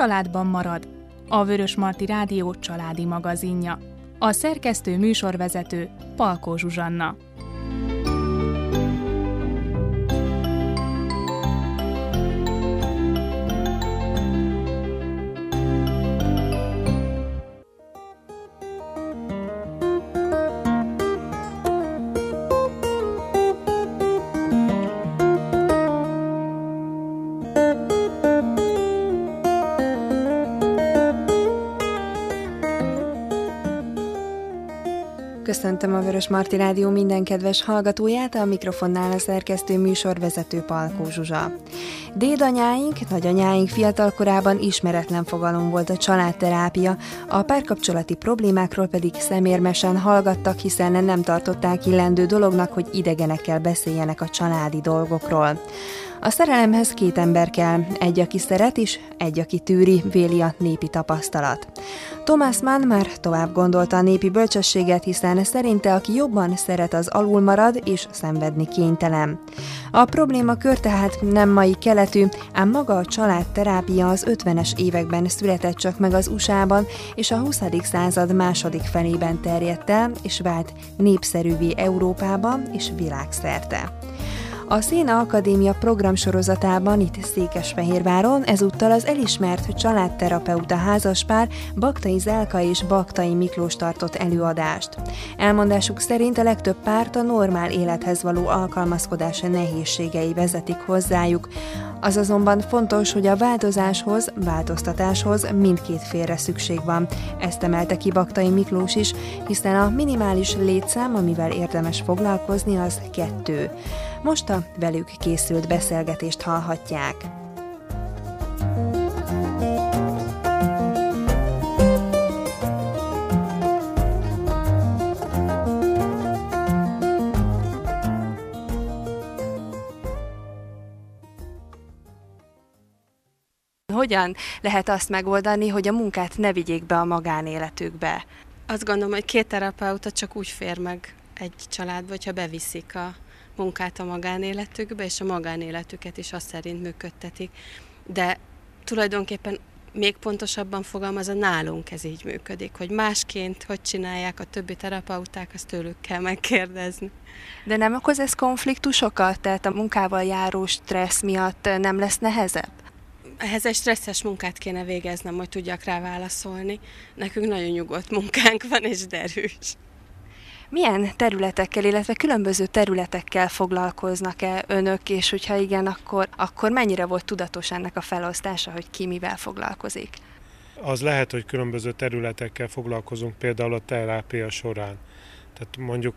családban marad. A Vörösmarty Rádió családi magazinja. A szerkesztő műsorvezető Palkó Zsuzsanna. Köszöntöm a Vörösmarty Rádió minden kedves hallgatóját, a mikrofonnál a szerkesztő műsorvezető Palkó Zsuzsa. Dédanyáink, nagyanyáink fiatalkorában ismeretlen fogalom volt a családterápia, a párkapcsolati problémákról pedig szemérmesen hallgattak, hiszen nem tartották illendő dolognak, hogy idegenekkel beszéljenek a családi dolgokról. A szerelemhez két ember kell, egy, aki szeret is, egy, aki tűri, véli a népi tapasztalat. Thomas Mann már tovább gondolta a népi bölcsességet, hiszen szerinte aki jobban szeret, az alul marad és szenvedni kénytelen. A problémakör tehát nem mai keletű, ám maga a családterápia az 50-es években született csak meg az USA-ban, és a 20. század második felében terjedt el, és vált népszerűvé Európában és világszerte. A Széna Akadémia programsorozatában itt Székesfehérváron ezúttal az elismert családterapeuta házaspár Baktai Zelka és Baktai Miklós tartott előadást. Elmondásuk szerint a legtöbb párt a normál élethez való alkalmazkodás nehézségei vezetik hozzájuk. Az azonban fontos, hogy a változtatáshoz mindkét félre szükség van. Ezt emelte ki Baktai Miklós is, hiszen a minimális létszám, amivel érdemes foglalkozni, az 2. Most a velük készült beszélgetést hallhatják. Hogyan lehet azt megoldani, hogy a munkát ne vigyék be a magánéletükbe? Azt gondolom, hogy 2 terapeuta csak úgy fér meg egy családba, hogyha beviszik a munkát a magánéletükbe, és a magánéletüket is azt szerint működtetik. De tulajdonképpen még pontosabban fogalmazva nálunk ez így működik, hogy másként hogy csinálják a többi terapeuták, azt tőlük kell megkérdezni. De nem okoz ez konfliktusokat? Tehát a munkával járó stressz miatt nem lesz nehezebb? Ehhez egy stresszes munkát kéne végeznem, hogy tudjak rá válaszolni. Nekünk nagyon nyugodt munkánk van, és derűs. Milyen területekkel, illetve különböző területekkel foglalkoznak-e önök, és hogyha igen, akkor mennyire volt tudatos ennek a felosztása, hogy ki mivel foglalkozik? Az lehet, hogy különböző területekkel foglalkozunk például a terápia során. Tehát mondjuk,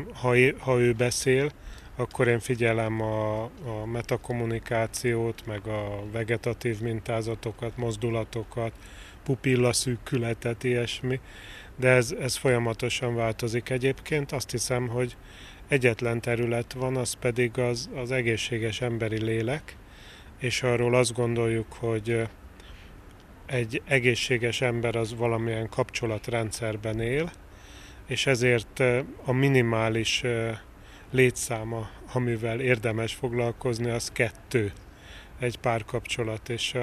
ha ő beszél, akkor én figyelem a metakommunikációt, meg a vegetatív mintázatokat, mozdulatokat, pupillaszűkületet, ilyesmi. De ez folyamatosan változik egyébként. Azt hiszem, hogy egyetlen terület van, az pedig az egészséges emberi lélek, és arról azt gondoljuk, hogy egy egészséges ember az valamilyen kapcsolatrendszerben él, és ezért a minimális létszáma, amivel érdemes foglalkozni, az 2, egy párkapcsolat, és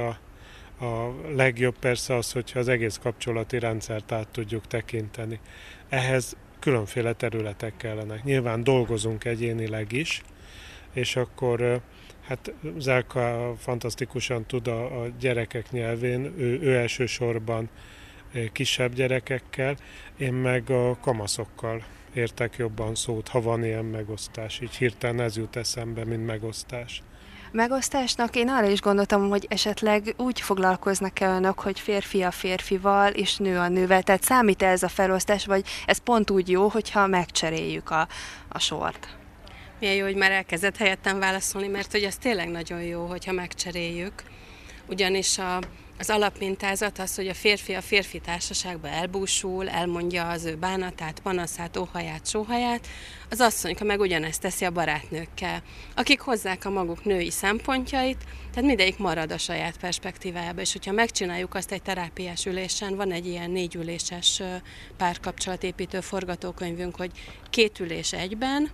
a legjobb persze az, hogyha az egész kapcsolati rendszert át tudjuk tekinteni. Ehhez különféle területek kellenek. Nyilván dolgozunk egyénileg is, és akkor hát Zelka fantasztikusan tud a gyerekek nyelvén, ő elsősorban kisebb gyerekekkel, én meg a kamaszokkal értek jobban szót, ha van ilyen megosztás. Így hirtelen ez jut eszembe, mint megosztás. Megosztásnak én arra is gondoltam, hogy esetleg úgy foglalkoznak-e önök, hogy férfi a férfival és nő a nővel. Tehát számít ez a felosztás, vagy ez pont úgy jó, hogyha megcseréljük a sort? Milyen jó, hogy már elkezdett helyettem válaszolni, mert hogy az tényleg nagyon jó, hogyha megcseréljük. Ugyanis az alapmintázat az, hogy a férfi társaságban elbúsul, elmondja az ő bánatát, panaszát, óhaját, sóhaját, az asszonyka meg ugyanezt teszi a barátnőkkel, akik hozzák a maguk női szempontjait, tehát mindegyik marad a saját perspektívájába, és hogyha megcsináljuk azt egy terápiás ülésen, van egy ilyen 4 üléses párkapcsolatépítő forgatókönyvünk, hogy 2 ülés egyben,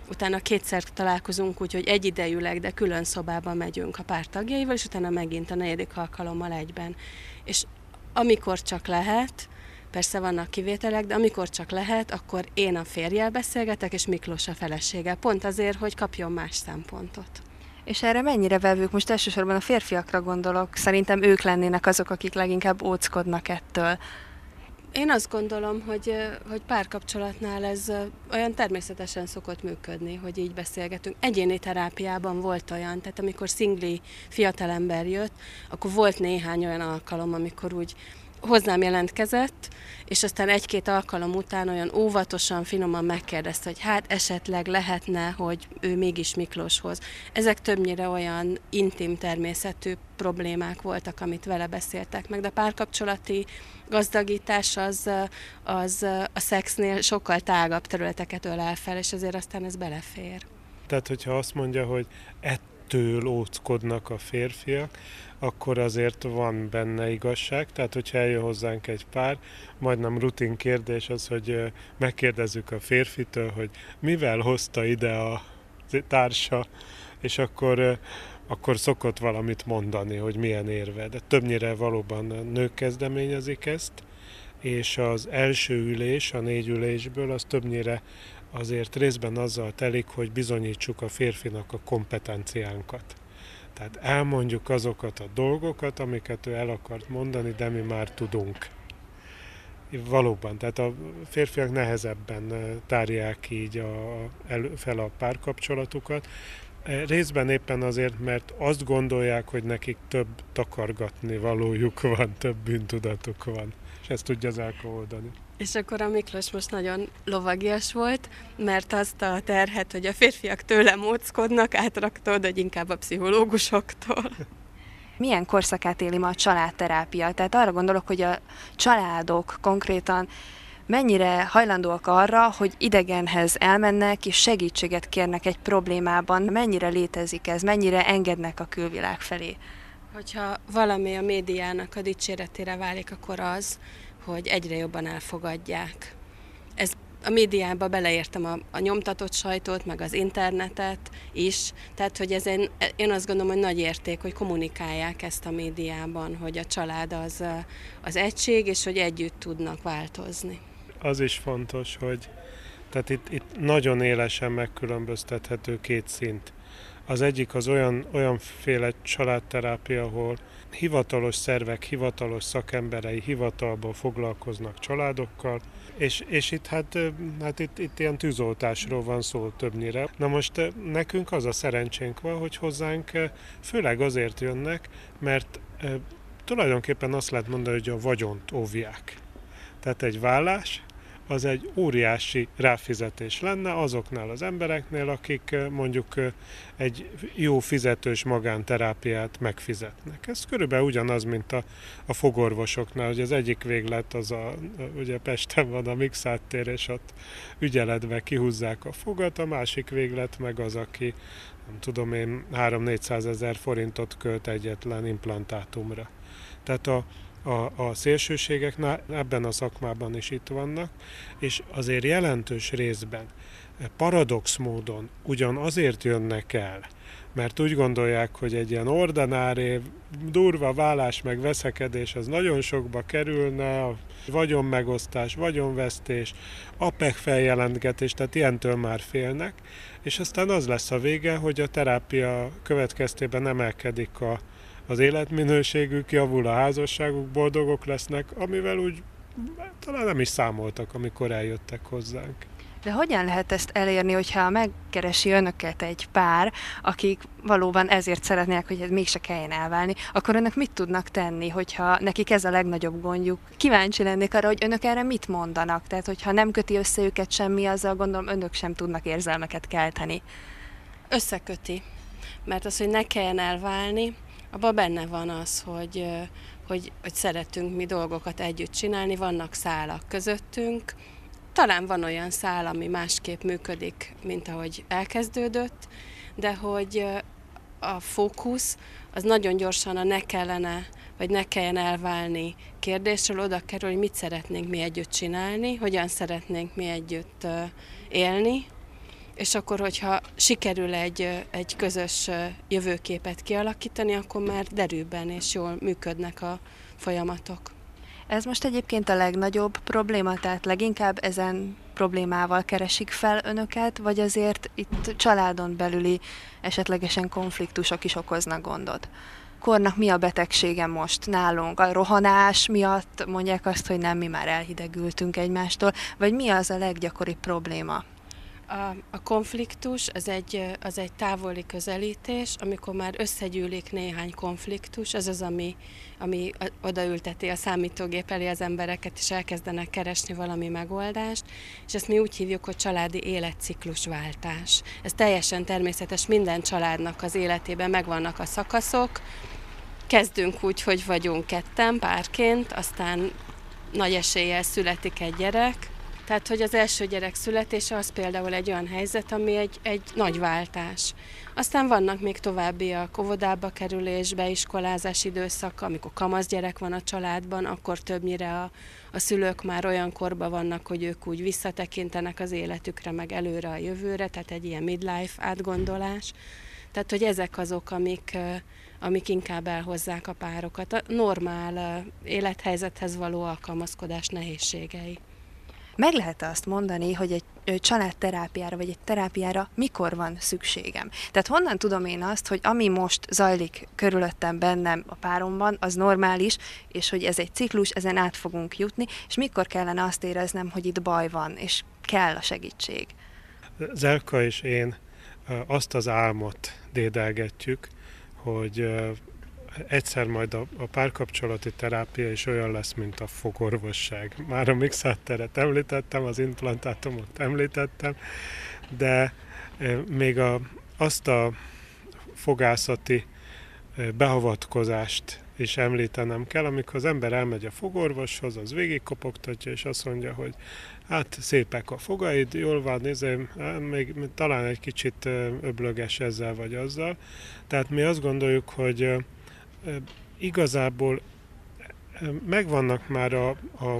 utána 2-szer találkozunk úgy, hogy egyidejűleg, de külön szobában megyünk a pár tagjaival, és utána megint a 4. alkalommal egyben. És amikor csak lehet, persze vannak kivételek, de amikor csak lehet, akkor én a férjel beszélgetek, és Miklós a feleséggel. Pont azért, hogy kapjon más szempontot. És erre mennyire vevők? Most elsősorban a férfiakra gondolok. Szerintem ők lennének azok, akik leginkább óckodnak ettől. Én azt gondolom, hogy párkapcsolatnál ez olyan természetesen szokott működni, hogy így beszélgetünk. Egyéni terápiában volt olyan, tehát amikor szingli fiatalember jött, akkor volt néhány olyan alkalom, amikor úgy hozzám jelentkezett, és aztán 1-2 alkalom után olyan óvatosan, finoman megkérdezte, hogy hát esetleg lehetne, hogy ő mégis Miklóshoz. Ezek többnyire olyan intim természetű problémák voltak, amit vele beszéltek meg, de a párkapcsolati gazdagítás az a szexnél sokkal tágabb területeket ölel fel, és azért aztán ez belefér. Tehát, hogyha azt mondja, hogy ettől óckodnak a férfiak, akkor azért van benne igazság. Tehát, hogyha eljön hozzánk egy pár, majdnem rutin kérdés az, hogy megkérdezzük a férfitől, hogy mivel hozta ide a társa, és akkor szokott valamit mondani, hogy milyen érve. De többnyire valóban nők kezdeményezik ezt, és az első ülés, a 4 ülésből, az többnyire azért részben azzal telik, hogy bizonyítsuk a férfinak a kompetenciánkat. Tehát elmondjuk azokat a dolgokat, amiket ő el akart mondani, de mi már tudunk. Valóban, tehát a férfiak nehezebben tárják így fel a párkapcsolatukat. Részben éppen azért, mert azt gondolják, hogy nekik több takargatni valójuk van, több bűntudatuk van, és ezt tudja az alkohol oldani. És akkor a Miklós most nagyon lovagias volt, mert azt a terhet, hogy a férfiak tőlem óckodnak, átraktod, hogy inkább a pszichológusoktól. Milyen korszakát éli ma a családterápia? Tehát arra gondolok, hogy a családok konkrétan mennyire hajlandóak arra, hogy idegenhez elmennek és segítséget kérnek egy problémában. Mennyire létezik ez? Mennyire engednek a külvilág felé? Hogyha valami a médiának a dicséretére válik, akkor az, hogy egyre jobban elfogadják. Ez a médiába beleértem a nyomtatott sajtót, meg az internetet is, tehát hogy én azt gondolom, hogy nagy érték, hogy kommunikálják ezt a médiában, hogy a család az egység, és hogy együtt tudnak változni. Az is fontos, hogy tehát itt nagyon élesen megkülönböztethető 2 szint. Az egyik az olyanféle családterápia, ahol hivatalos szervek, hivatalos szakemberei hivatalból foglalkoznak családokkal, és itt ilyen tűzoltásról van szó többnyire. Na most nekünk az a szerencsénk van, hogy hozzánk főleg azért jönnek, mert tulajdonképpen azt lehet mondani, hogy a vagyont óvják. Tehát egy vállás, az egy óriási ráfizetés lenne azoknál az embereknél, akik mondjuk egy jó fizetős magánterápiát megfizetnek. Ez körülbelül ugyanaz, mint a fogorvosoknál, hogy az egyik véglet az ugye Pesten van a Mixát tér, és ott ügyeletbe kihúzzák a fogat, a másik véglet meg az, aki nem tudom én 300-400 ezer forintot költ egyetlen implantátumra. Tehát a szélsőségek ebben a szakmában is itt vannak, és azért jelentős részben, paradox módon ugyan azért jönnek el, mert úgy gondolják, hogy egy ilyen ordinári, durva vállás meg veszekedés az nagyon sokba kerülne, a vagyonmegosztás, vagyonvesztés, APEC feljelentgetés, tehát ilyentől már félnek, és aztán az lesz a vége, hogy a terápia következtében emelkedik az életminőségük, javul a házasságuk, boldogok lesznek, amivel úgy talán nem is számoltak, amikor eljöttek hozzánk. De hogyan lehet ezt elérni, hogyha megkeresi önöket egy pár, akik valóban ezért szeretnék, hogy mégse kelljen elválni, akkor önök mit tudnak tenni, hogyha nekik ez a legnagyobb gondjuk? Kíváncsi lennék arra, hogy önök erre mit mondanak, tehát hogyha nem köti össze őket semmi, azzal gondolom önök sem tudnak érzelmeket kelteni. Összeköti, mert az, hogy ne kelljen elválni, abban benne van az, hogy szeretünk mi dolgokat együtt csinálni, vannak szálak közöttünk, talán van olyan szál, ami másképp működik, mint ahogy elkezdődött, de hogy a fókusz az nagyon gyorsan a ne kellene, vagy ne kelljen elválni kérdésről oda kerül, hogy mit szeretnénk mi együtt csinálni, hogyan szeretnénk mi együtt élni, és akkor, hogyha sikerül egy közös jövőképet kialakítani, akkor már derűbben és jól működnek a folyamatok. Ez most egyébként a legnagyobb probléma, tehát leginkább ezen problémával keresik fel önöket, vagy azért itt családon belüli esetlegesen konfliktusok is okoznak gondot? Kornak mi a betegsége most nálunk? A rohanás miatt mondják azt, hogy nem, mi már elhidegültünk egymástól, vagy mi az a leggyakoribb probléma? A konfliktus az egy távoli közelítés, amikor már összegyűlik néhány konfliktus, az az, ami odaülteti a számítógép elé az embereket, és elkezdenek keresni valami megoldást, és ezt mi úgy hívjuk, hogy családi életciklusváltás. Ez teljesen természetes, minden családnak az életében megvannak a szakaszok, kezdünk úgy, hogy vagyunk ketten párként, aztán nagy eséllyel születik egy gyerek. Tehát, hogy az első gyerek születése az például egy olyan helyzet, ami egy nagy váltás. Aztán vannak még továbbiak, óvodába kerülés, beiskolázás időszaka, amikor kamasz gyerek van a családban, akkor többnyire a szülők már olyan korban vannak, hogy ők úgy visszatekintenek az életükre, meg előre a jövőre, tehát egy ilyen midlife átgondolás. Tehát, hogy ezek azok, amik inkább elhozzák a párokat. A normál élethelyzethez való alkalmazkodás nehézségei. Meg lehet azt mondani, hogy egy családterápiára vagy egy terápiára mikor van szükségem? Tehát honnan tudom én azt, hogy ami most zajlik körülöttem, bennem, a páromban, az normális, és hogy ez egy ciklus, ezen át fogunk jutni, és mikor kellene azt éreznem, hogy itt baj van, és kell a segítség? Zelka és én azt az álmot dédelgetjük, hogy egyszer majd a párkapcsolati terápia is olyan lesz, mint a fogorvosság. Már a mixáteret említettem, az implantátumot említettem, de még azt a fogászati beavatkozást is említenem kell, amikor az ember elmegy a fogorvoshoz, az végigkopogtatja, és azt mondja, hogy hát szépek a fogaid, jól van, még talán egy kicsit öblöges ezzel vagy azzal. Tehát mi azt gondoljuk, hogy igazából megvannak már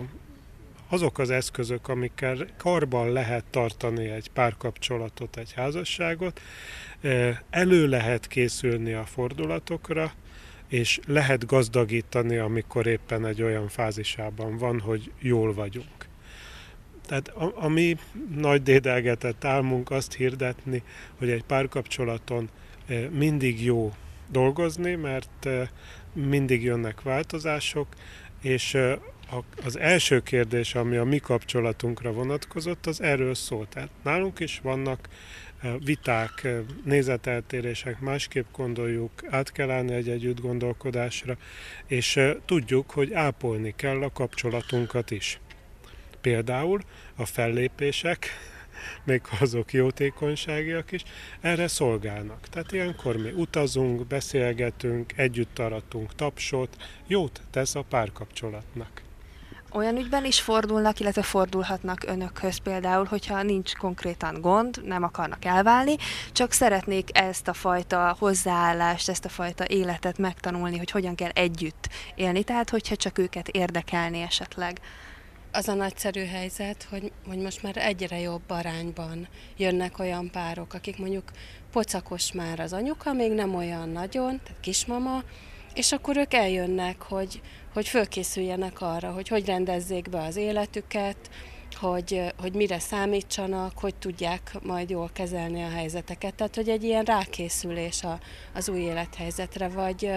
azok az eszközök, amikkel karban lehet tartani egy párkapcsolatot, egy házasságot, elő lehet készülni a fordulatokra, és lehet gazdagítani, amikor éppen egy olyan fázisában van, hogy jól vagyunk. Tehát a mi nagy dédelgetett álmunk azt hirdetni, hogy egy párkapcsolaton mindig jó dolgozni, mert mindig jönnek változások, és az első kérdés, ami a mi kapcsolatunkra vonatkozott, az erről szól. Tehát nálunk is vannak viták, nézeteltérések, másképp gondoljuk, át kell állni egy együtt gondolkodásra, és tudjuk, hogy ápolni kell a kapcsolatunkat is. Például a fellépések, még azok jótékonyságiak is, erre szolgálnak. Tehát ilyenkor mi utazunk, beszélgetünk, együtt aratunk tapsot, jót tesz a párkapcsolatnak. Olyan ügyben is fordulnak, illetve fordulhatnak önökhöz például, hogyha nincs konkrétan gond, nem akarnak elválni, csak szeretnék ezt a fajta hozzáállást, ezt a fajta életet megtanulni, hogy hogyan kell együtt élni, tehát hogyha csak őket érdekelni esetleg. Az a nagyszerű helyzet, hogy most már egyre jobb arányban jönnek olyan párok, akik mondjuk pocakos már az anyuka, még nem olyan nagyon, tehát kismama, és akkor ők eljönnek, hogy fölkészüljenek arra, hogy rendezzék be az életüket, hogy mire számítsanak, hogy tudják majd jól kezelni a helyzeteket. Tehát, hogy egy ilyen rákészülés az új élethelyzetre, vagy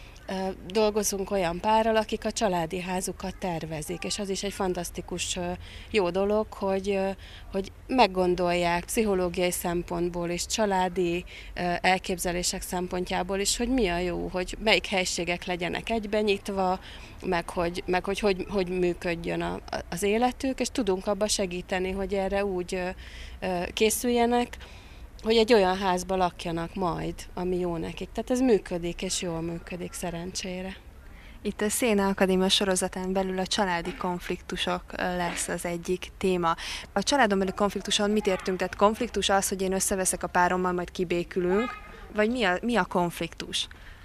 dolgozunk olyan párral, akik a családi házukat tervezik, és az is egy fantasztikus jó dolog, hogy meggondolják pszichológiai szempontból és családi elképzelések szempontjából is, hogy mi a jó, hogy melyik helységek legyenek egybenyitva, meg hogy működjön az életük, és tudunk abba segíteni, hogy erre úgy készüljenek, hogy egy olyan házba lakjanak majd, ami jó nekik. Tehát ez működik, és jól működik szerencsére. Itt a Széna Akadémia sorozatán belül a családi konfliktusok lesz az egyik téma. A családon belül konfliktuson mit értünk? Tehát konfliktus az, hogy én összeveszek a párommal, majd kibékülünk, vagy mi a konfliktus?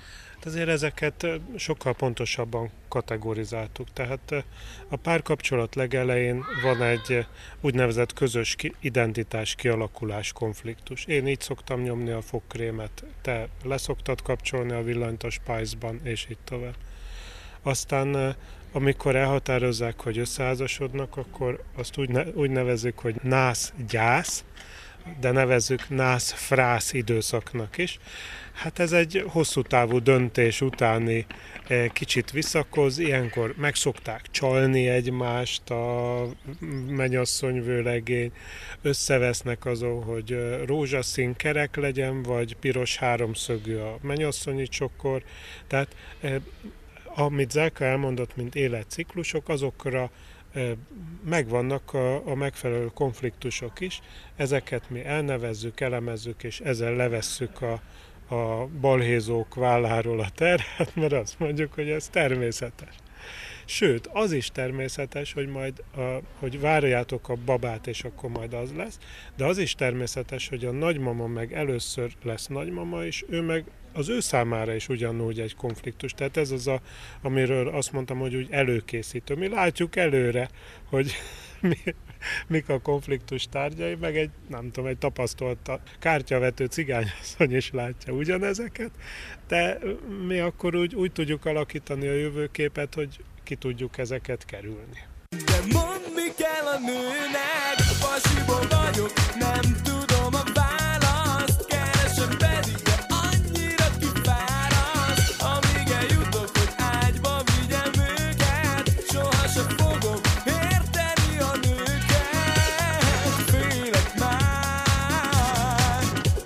Ezért ezeket sokkal pontosabban kategorizáltuk. Tehát a párkapcsolat legelején van egy úgynevezett közös identitás kialakulás konfliktus. Én így szoktam nyomni a fogkrémet, te leszoktad kapcsolni a villanyt a Spice-ban, és így tovább. Aztán amikor elhatározzák, hogy összeházasodnak, akkor azt úgy nevezzük, hogy nász-gyász, de nevezzük nász-frász időszaknak is. Hát ez egy hosszú távú döntés utáni kicsit visszakoz, ilyenkor megszokták csalni egymást, a mennyasszony vőlegény, összevesznek azon, hogy rózsaszín kerek legyen, vagy piros háromszögű a mennyasszonyi csokor. Tehát amit Zelka elmondott, mint életciklusok, azokra megvannak a megfelelő konfliktusok is. Ezeket mi elnevezzük, elemezzük, és ezzel levesszük a balhézók válláról a terhet, mert azt mondjuk, hogy ez természetes. Sőt, az is természetes, hogy majd hogy várjátok a babát, és akkor majd az lesz, de az is természetes, hogy a nagymama meg először lesz nagymama, és ő meg az ő számára is ugyanúgy egy konfliktus. Tehát ez az, amiről azt mondtam, hogy úgy előkészítő. Mi látjuk előre, hogy mik a konfliktus tárgyai, meg egy tapasztalt kártyavető cigányasszony is látja ugyanezeket, de mi akkor úgy tudjuk alakítani a jövőképet, hogy ki tudjuk ezeket kerülni. De mondd, mi kell a nőnek, pasiból vagyok, nem tudom a választ, keresem pedig, de annyira kifáraszt, amíg eljutok, hogy ágyba vigyem őket, sohasem fogom érteni a nőket, félek már.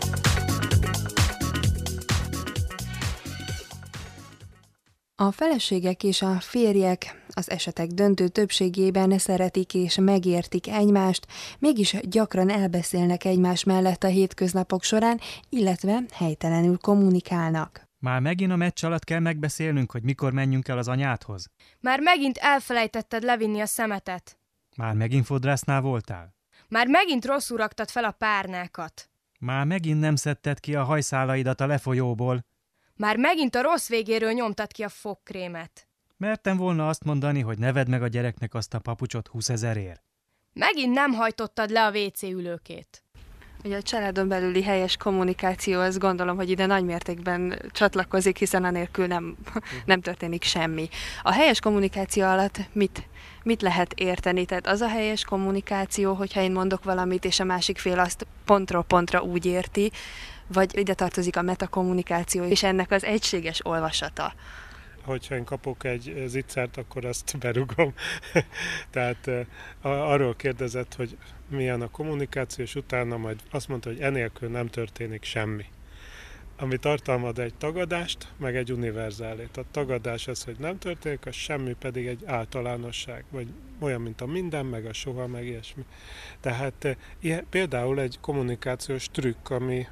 A feleségek és a férjek az esetek döntő többségében szeretik és megértik egymást, mégis gyakran elbeszélnek egymás mellett a hétköznapok során, illetve helytelenül kommunikálnak. Már megint a meccs alatt kell megbeszélnünk, hogy mikor menjünk el az anyádhoz? Már megint elfelejtetted levinni a szemetet. Már megint fodrásznál voltál? Már megint rosszul raktad fel a párnákat. Már megint nem szedted ki a hajszálaidat a lefolyóból? Már megint a rossz végéről nyomtad ki a fogkrémet. Mertem volna azt mondani, hogy ne vedd meg a gyereknek azt a papucsot 20 000-ért. Megint nem hajtottad le a WC ülőkét. Ugye a családon belüli helyes kommunikáció, azt gondolom, hogy ide nagymértékben csatlakozik, hiszen anélkül nem történik semmi. A helyes kommunikáció alatt mit lehet érteni? Tehát az a helyes kommunikáció, hogyha én mondok valamit, és a másik fél azt pontról pontra úgy érti, vagy ide tartozik a metakommunikáció, és ennek az egységes olvasata. Hogyha én kapok egy zicsert, akkor azt berugom. Tehát arról kérdezett, hogy milyen a kommunikáció, és utána majd azt mondta, hogy enélkül nem történik semmi. Ami tartalmaz egy tagadást, meg egy univerzálét. A tagadás az, hogy nem történik, a semmi pedig egy általánosság, vagy olyan, mint a minden, meg a soha, meg ilyesmi. Tehát például egy kommunikációs trükk,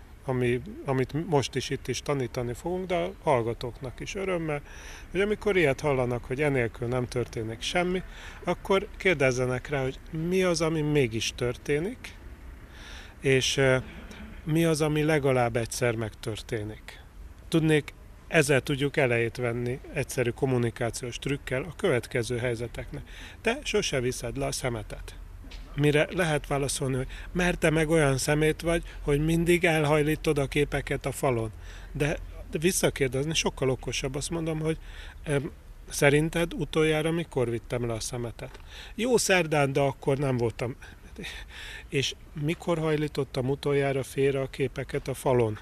amit most is itt is tanítani fogunk, de a hallgatóknak is örömmel, hogy amikor ilyet hallanak, hogy enélkül nem történik semmi, akkor kérdezzenek rá, hogy mi az, ami mégis történik, és mi az, ami legalább egyszer megtörténik. Tudnék, ezzel tudjuk elejét venni egyszerű kommunikációs trükkel a következő helyzeteknek. Te sose viszed le a szemetet. Mire lehet válaszolni, hogy mert te meg olyan szemét vagy, hogy mindig elhajlítod a képeket a falon. De visszakérdezni sokkal okosabb. Azt mondom, hogy szerinted utoljára mikor vittem le a szemetet? Jó, szerdán, de akkor nem voltam. És mikor hajlítottam utoljára félre a képeket a falon?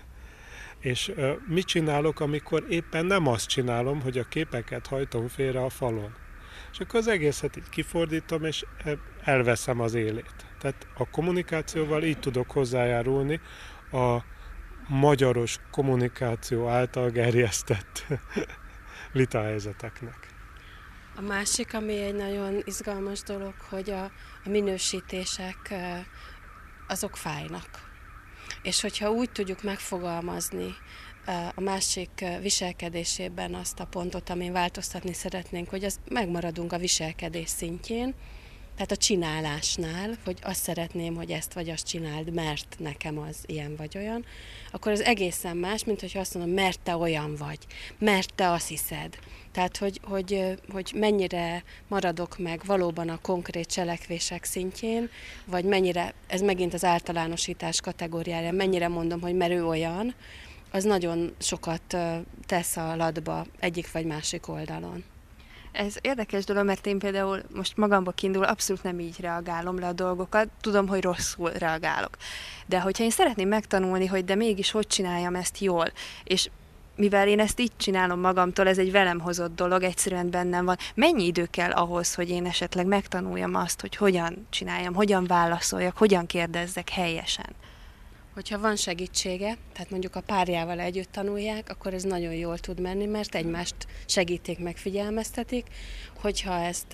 És mit csinálok, amikor éppen nem azt csinálom, hogy a képeket hajtom félre a falon? És akkor az egészet így kifordítom, és elveszem az élét. Tehát a kommunikációval így tudok hozzájárulni a magyaros kommunikáció által gerjesztett vitahelyzeteknek. A másik, ami egy nagyon izgalmas dolog, hogy a minősítések azok fájnak. És hogyha úgy tudjuk megfogalmazni a másik viselkedésében azt a pontot, amin változtatni szeretnénk, hogy megmaradunk a viselkedés szintjén, tehát a csinálásnál, hogy azt szeretném, hogy ezt vagy azt csináld, mert nekem az ilyen vagy olyan, akkor az egészen más, mint hogyha azt mondom, mert te olyan vagy, mert te azt hiszed. Tehát, hogy mennyire maradok meg valóban a konkrét cselekvések szintjén, vagy mennyire, ez megint az általánosítás kategóriája, mennyire mondom, hogy mert ő olyan, az nagyon sokat tesz a latba egyik vagy másik oldalon. Ez érdekes dolog, mert én például most magamba kiindul, abszolút nem így reagálom le a dolgokat, tudom, hogy rosszul reagálok. De hogyha én szeretném megtanulni, hogy de mégis hogy csináljam ezt jól, és mivel én ezt így csinálom magamtól, ez egy velem hozott dolog, egyszerűen bennem van. Mennyi idő kell ahhoz, hogy én esetleg megtanuljam azt, hogy hogyan csináljam, hogyan válaszoljak, hogyan kérdezzek helyesen? Hogyha van segítsége, tehát mondjuk a párjával együtt tanulják, akkor ez nagyon jól tud menni, mert egymást segítik, megfigyelmeztetik. Hogyha ezt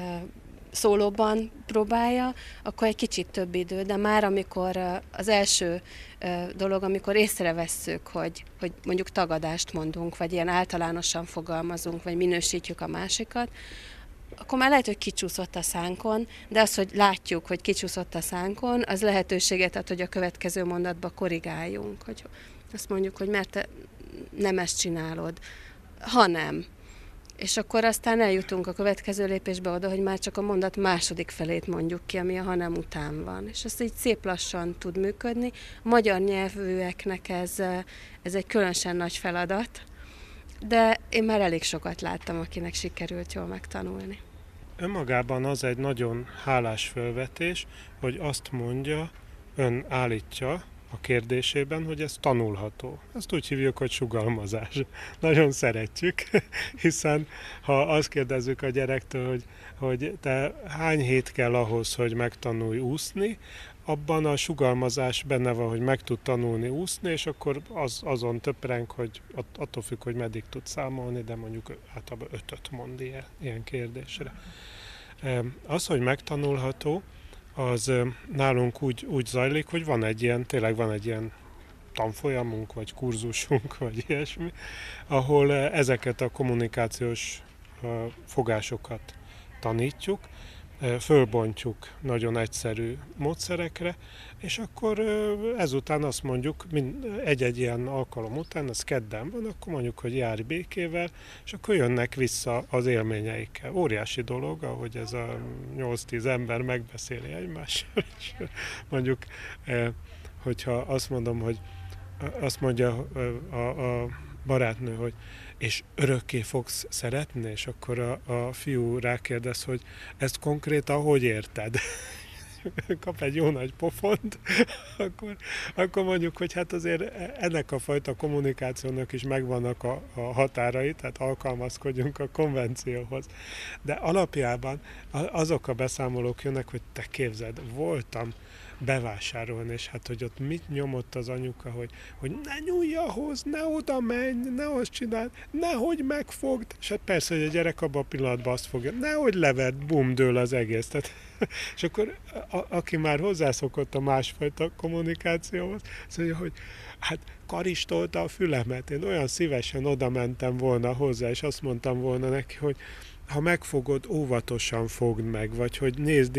szólóban próbálja, akkor egy kicsit több idő, de már amikor az első dolog, amikor észrevesszük, hogy mondjuk tagadást mondunk, vagy ilyen általánosan fogalmazunk, vagy minősítjük a másikat, akkor már lehet, hogy kicsúszott a szánkon, de az, hogy látjuk, hogy kicsúszott a szánkon, az lehetőséget ad, hogy a következő mondatba korrigáljunk. Hogy azt mondjuk, hogy mert te nem ezt csinálod, hanem. És akkor aztán eljutunk a következő lépésbe oda, hogy már csak a mondat második felét mondjuk ki, ami a hanem után van. És ez így szép lassan tud működni. A magyar nyelvűeknek ez egy különösen nagy feladat, de én már elég sokat láttam, akinek sikerült jól megtanulni. Önmagában az egy nagyon hálás felvetés, hogy azt mondja, ön állítja a kérdésében, hogy ez tanulható. Ezt úgy hívjuk, hogy sugalmazás. Nagyon szeretjük, hiszen ha azt kérdezzük a gyerektől, hogy te hány hét kell ahhoz, hogy megtanulj úszni, abban a sugalmazás benne van, hogy meg tud tanulni úszni, és akkor azon töpreng, hogy attól függ, hogy meddig tud számolni, de mondjuk általában 5-öt mond ilyen kérdésre. Az, hogy megtanulható, az nálunk úgy zajlik, hogy tényleg van egy ilyen tanfolyamunk, vagy kurzusunk, vagy ilyesmi, ahol ezeket a kommunikációs fogásokat tanítjuk, fölbontjuk nagyon egyszerű módszerekre, és akkor ezután azt mondjuk, egy-egy ilyen alkalom után, az kedden van, akkor mondjuk, hogy járj békével, és akkor jönnek vissza az élményeikkel. Óriási dolog, ahogy ez a 8-10 ember megbeszéli egymással, és mondjuk, hogyha azt mondom, hogy azt mondja a barátnő, hogy és örökké fogsz szeretni, és akkor a fiú rákérdez, hogy ezt konkrétan hogy érted? Kap egy jó nagy pofont, akkor mondjuk, hogy hát azért ennek a fajta kommunikációnak is megvannak a határai, tehát alkalmazkodjunk a konvencióhoz. De alapjában azok a beszámolók jönnek, hogy te képzeld, voltam bevásárolni, és hát, hogy ott mit nyomott az anyuka, hogy ne nyúlj ahhoz, ne oda menj, ne azt csináld, nehogy megfogd, és hát persze, hogy a gyerek abban a pillanatban azt fogja, nehogy levedd, bum, dől az egész. Tehát, és akkor aki már hozzászokott a másfajta kommunikációhoz, azt mondja, hogy hát karistolta a fülemet, én olyan szívesen oda mentem volna hozzá, és azt mondtam volna neki, hogy ha megfogod, óvatosan fogd meg, vagy hogy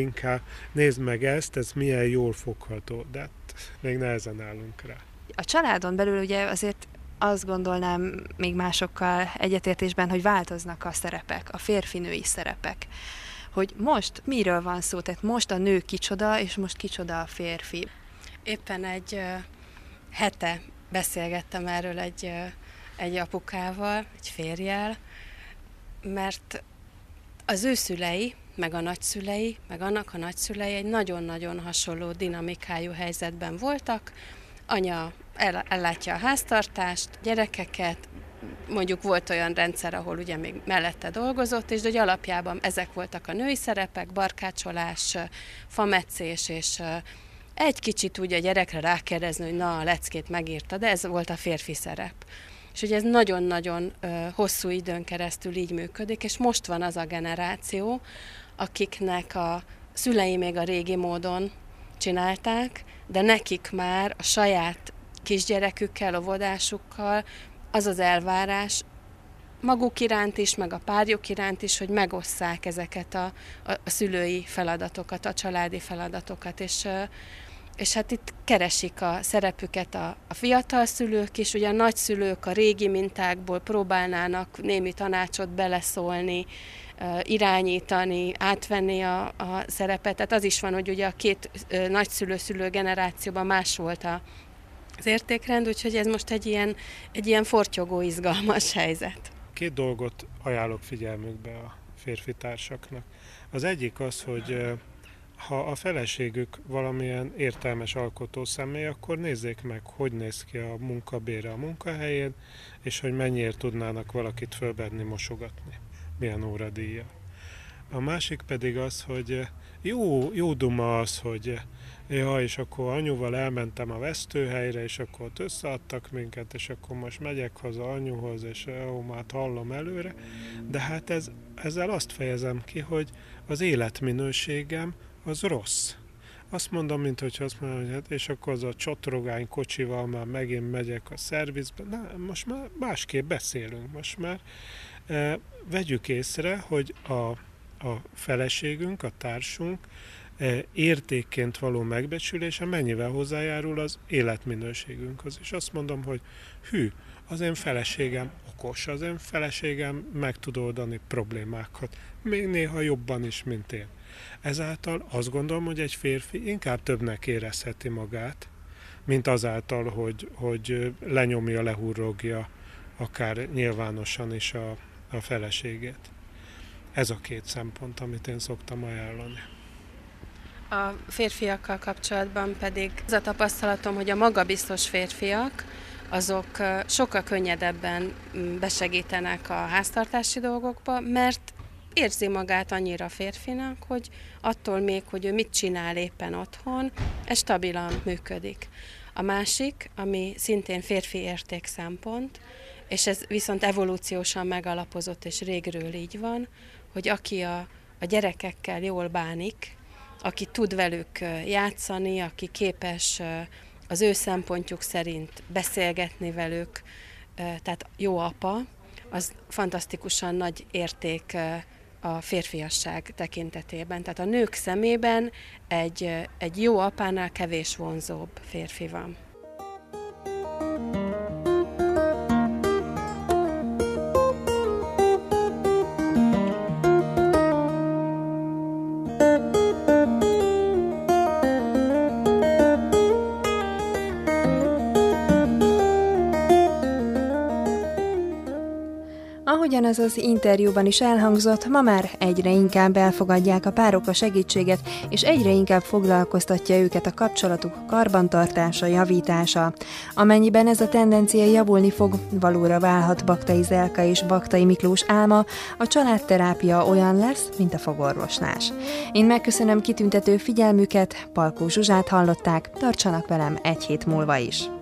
nézd meg ezt, ez milyen jól fogható, de hát még nehezen állunk rá. A családon belül ugye azért azt gondolnám még másokkal egyetértésben, hogy változnak a szerepek, a férfi-női szerepek. Hogy most miről van szó, tehát most a nő kicsoda, és most kicsoda a férfi. Éppen egy hete beszélgettem erről egy apukával, egy férjel, mert az ő szülei, meg a nagyszülei, meg annak a nagyszülei egy nagyon-nagyon hasonló dinamikájú helyzetben voltak. Anya ellátja a háztartást, gyerekeket, mondjuk volt olyan rendszer, ahol ugye még mellette dolgozott, és de hogy alapjában ezek voltak a női szerepek, barkácsolás, fametszés, és egy kicsit úgy a gyerekre rákérdezni, hogy na, a leckét megírta, de ez volt a férfi szerep. És ugye ez nagyon-nagyon hosszú időn keresztül így működik, és most van az a generáció, akiknek a szülei még a régi módon csinálták, de nekik már a saját kisgyerekükkel, óvodásukkal az az elvárás, maguk iránt is, meg a párjuk iránt is, hogy megosszák ezeket a szülői feladatokat, a családi feladatokat, és hát itt keresik a szerepüket a fiatal szülők is, ugye a nagyszülők a régi mintákból próbálnának némi tanácsot beleszólni, irányítani, átvenni a szerepet. Tehát az is van, hogy ugye a két nagyszülő-szülő generációban más volt az értékrend, úgyhogy ez most egy ilyen fortyogó, izgalmas helyzet. 2 dolgot ajánlok figyelmükbe a férfi társaknak. Az egyik az, hogy ha a feleségük valamilyen értelmes alkotó személy, akkor nézzék meg, hogy néz ki a munkabére a munkahelyén, és hogy mennyiért tudnának valakit fölbenni, mosogatni, milyen óradíjjal. A másik pedig az, hogy jó duma az, hogy és akkor anyuval elmentem a vesztőhelyre, és akkor ott összeadtak minket, és akkor most megyek haza anyuhoz, és már hallom előre. De hát ezzel azt fejezem ki, hogy az életminőségem az rossz. Azt mondom, minthogyha azt mondom, hogy hát, és akkor az a csotrogány kocsival már megint megyek a szervizbe. Most már másképp beszélünk. Most már vegyük észre, hogy a feleségünk, a társunk értékként való megbecsülése mennyivel hozzájárul az életminőségünkhöz. És azt mondom, hogy az én feleségem okos, az én feleségem meg tud oldani problémákat, még néha jobban is, mint én. Ezáltal azt gondolom, hogy egy férfi inkább többnek érezheti magát, mint azáltal, hogy lenyomja, lehurrogja akár nyilvánosan is a feleségét. Ez a 2 szempont, amit én szoktam ajánlani. A férfiakkal kapcsolatban pedig az a tapasztalatom, hogy a magabiztos férfiak, azok sokkal könnyedebben besegítenek a háztartási dolgokba, mert érzi magát annyira férfinak, hogy attól még, hogy ő mit csinál éppen otthon, ez stabilan működik. A másik, ami szintén férfi értékszempont, és ez viszont evolúciósan megalapozott, és régről így van, hogy aki a gyerekekkel jól bánik, aki tud velük játszani, aki képes az ő szempontjuk szerint beszélgetni velük, tehát jó apa, az fantasztikusan nagy érték a férfiasság tekintetében. Tehát a nők szemében egy jó apánál kevés vonzóbb férfi van. Ahogyan az interjúban is elhangzott, ma már egyre inkább elfogadják a párok a segítséget, és egyre inkább foglalkoztatja őket a kapcsolatuk karbantartása, javítása. Amennyiben ez a tendencia javulni fog, valóra válhat Baktai Zelka és Baktai Miklós álma, a családterápia olyan lesz, mint a fogorvoslás. Én megköszönöm kitüntető figyelmüket, Palkó Zsuzsát hallották, tartsanak velem egy hét múlva is.